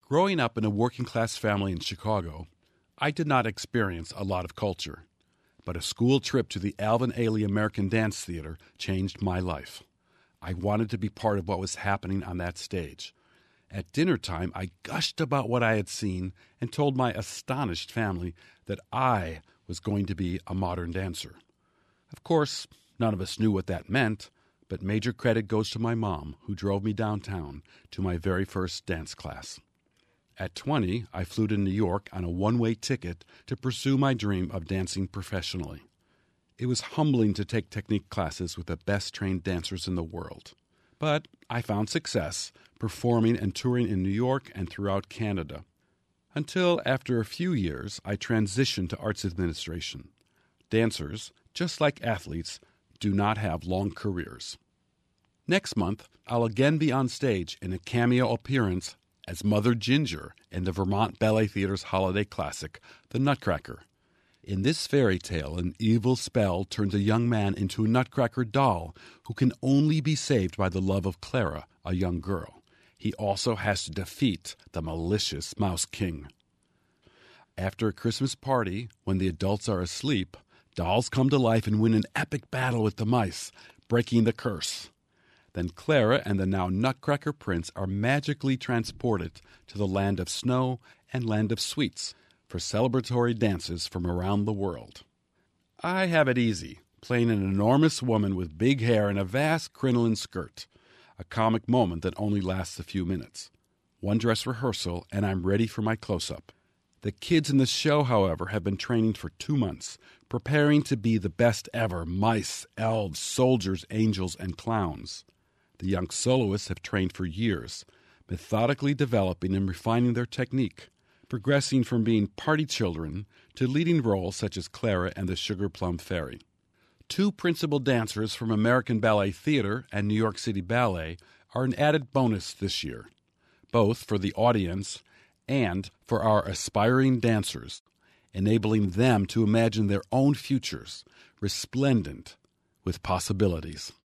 Growing up in a working-class family in Chicago, I did not experience a lot of culture, but a school trip to the Alvin Ailey American Dance Theater changed my life. I wanted to be part of what was happening on that stage. At dinner time, I gushed about what I had seen and told my astonished family that I was going to be a modern dancer. Of course, none of us knew what that meant, but major credit goes to my mom, who drove me downtown to my very first dance class. At 20, I flew to New York on a one-way ticket to pursue my dream of dancing professionally. It was humbling to take technique classes with the best-trained dancers in the world. But I found success performing and touring in New York and throughout Canada. Until, after a few years, I transitioned to arts administration. Dancers, just like athletes, do not have long careers. Next month, I'll again be on stage in a cameo appearance as Mother Ginger in the Vermont Ballet Theater's holiday classic, The Nutcracker. In this fairy tale, an evil spell turns a young man into a nutcracker doll who can only be saved by the love of Clara, a young girl. He also has to defeat the malicious Mouse King. After a Christmas party, when the adults are asleep, dolls come to life and win an epic battle with the mice, breaking the curse. Then Clara and the now Nutcracker Prince are magically transported to the land of snow and land of sweets for celebratory dances from around the world. I have it easy, playing an enormous woman with big hair and a vast crinoline skirt, a comic moment that only lasts a few minutes. One dress rehearsal, and I'm ready for my close-up. The kids in the show, however, have been training for 2 months, preparing to be the best ever mice, elves, soldiers, angels, and clowns. The young soloists have trained for years, methodically developing and refining their technique, progressing from being party children to leading roles such as Clara and the Sugar Plum Fairy. 2 principal dancers from American Ballet Theater and New York City Ballet are an added bonus this year, both for the audience and for our aspiring dancers, enabling them to imagine their own futures, resplendent with possibilities.